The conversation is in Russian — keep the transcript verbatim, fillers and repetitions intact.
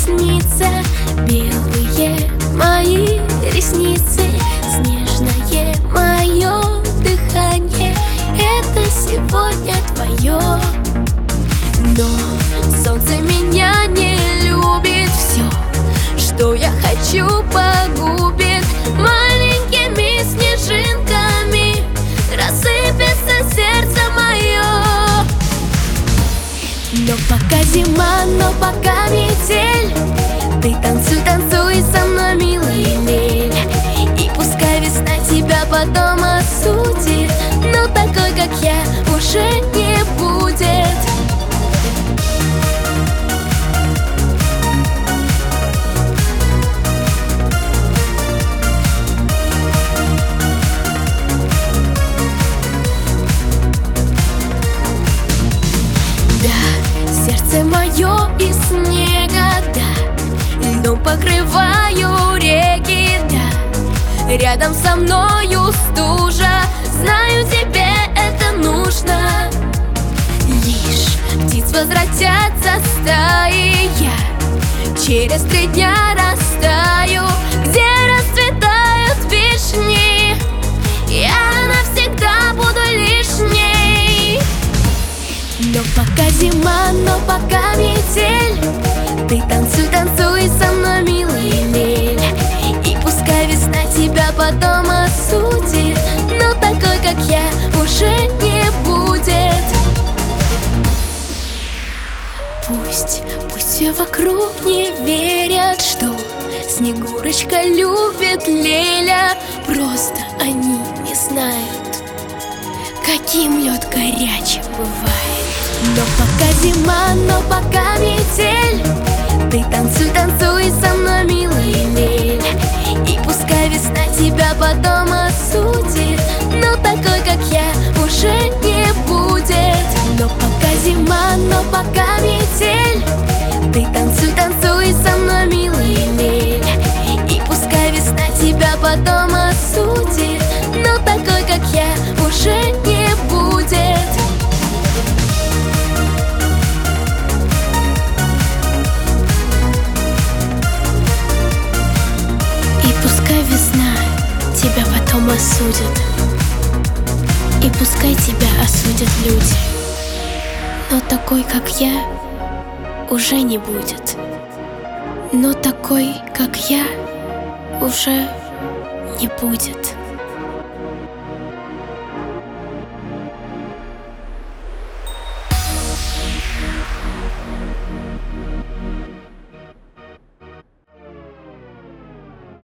снится. Белые мои ресницы, снежное мое дыхание. Это сегодня твое. Но солнце меня не любит, все, что я хочу, погубит. Маленькими снежинками рассыпется сердце мое. Но пока зима, но пока метель, ты танцуй, танцуй со мной, милый лель. И пускай весна тебя потом осудит, но такой, как я, уже не будет. Сердце мое из снега, да, льдом покрываю реки, да. Рядом со мною стужа, знаю, тебе это нужно. Лишь птиц возвратятся стаи, я через три дня растаю, где расцветают вишни. Я навсегда буду лишней. Но пока зима, но пока метель, ты танцуй, танцуй со мной, милый лель. И пускай весна тебя потом осудит, но такой, как я, уже не будет. Пусть, пусть все вокруг не верят, что Снегурочка любит Леля. Просто они не знают, каким лед горячим бывает. Но пока зима, но пока метель, ты танцуй, танцуй со мной, милый лель. И пускай весна тебя потом осудит, но такой, как я, уже не будет. Но пока зима, но пока метель, ты танцуй, танцуй со мной, милый лель. И пускай весна тебя потом осудит, но такой, как я, уже не будет. Весна тебя потом осудит, и пускай тебя осудят люди, но такой, как я, уже не будет. Но такой, как я, уже не будет.